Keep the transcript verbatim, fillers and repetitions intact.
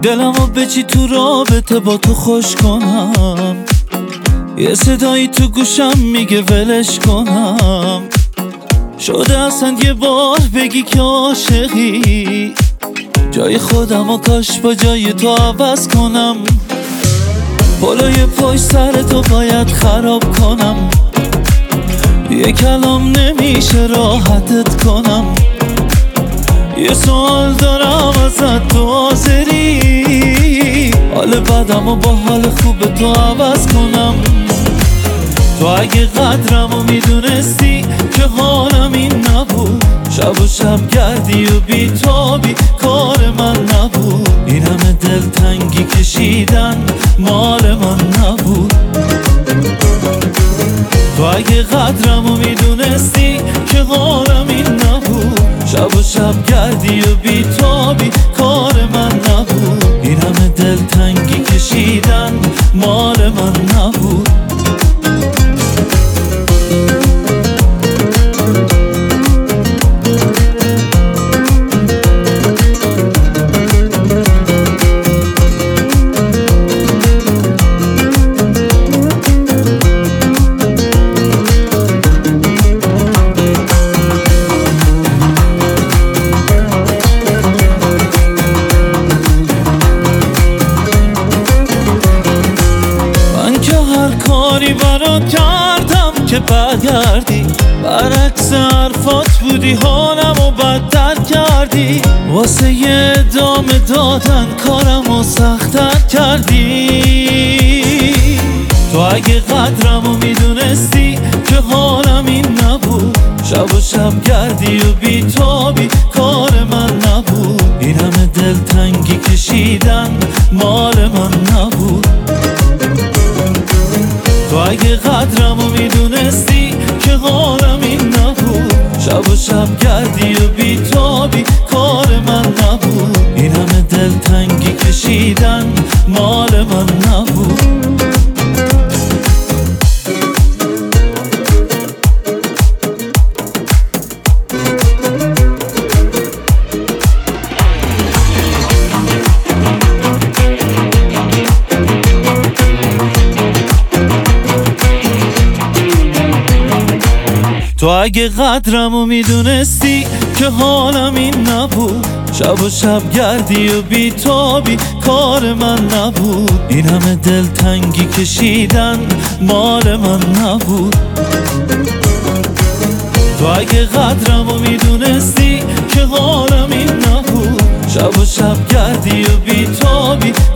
دلمو به چی تو رابطه با تو خوش کنم، یه صدایی تو گوشم میگه ولش کنم. شده اصلا یه بار بگی که عاشقی، جای خودم و کاش با جای تو عوض کنم. پلوی پشت سر تو باید خراب کنم، یه کلام نمیشه راحتت کنم. یه سوال دارم ازت، تو حاضری حال بدم و با حال خوب تو عوض کنم؟ تو اگه قدرمو میدونستی که حالم این نبود، شب و شب گردی و بیتابی کار من نبود. این همه دلتنگی کشیدن مال من نبود. تو اگه قدرمو میدونستی که حالم این نبود، شب و شب گردی و بیتابی کار من نبود. این همه دلتنگی کشیدن مال من نبود. کاری برات کردم که برگردی، برعکس حرفات بودی حالمو بدتر کردی. واسه یه ادامه دادن کارمو سخت‌تر کردی. تو اگه قدرمو میدونستی که حالم این نبود، شب و شب گردی و بیتابی کار من نبود. این همه دلتنگی کشیدن مال من نبود. تو اگه قدرمو میدونستی که حالم این نبود، شب و شب گردی و بیتابی کار من نبود. این همه دلتنگی کشیدن مال من نبود. تو اگه قدرمو میدونستی که حالم این نبود، شب و شب گردی و بیتابی کار من نبود. این همه دلتنگی کشیدن مال من نبود. تو اگه قدرمو میدونستی که حالم این نبود، شب و شب گردی و بیتابی